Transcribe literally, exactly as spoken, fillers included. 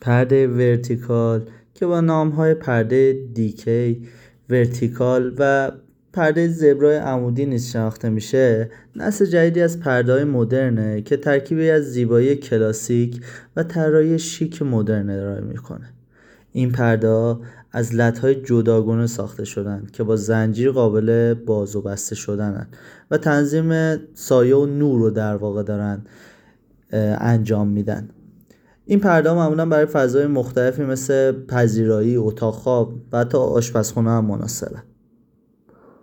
پرده ورتیکال که با نام‌های پرده دیکی، ورتیکال و پرده زبرای عمودی نیز شناخته میشه، نسل جدیدی از پرده‌های مدرنه که ترکیبی از زیبایی کلاسیک و طراحی شیک مدرن ارائه میکنه. این پرده‌ها از لطهای جداگانه ساخته شدن که با زنجیر قابل باز و بسته شدنن و تنظیم سایه و نور رو در واقع دارن انجام میدن. این پرده‌ها معمولا برای فضای مختلفی مثل پذیرایی، اتاق خواب و حتی آشپزخونه هم مناسبه.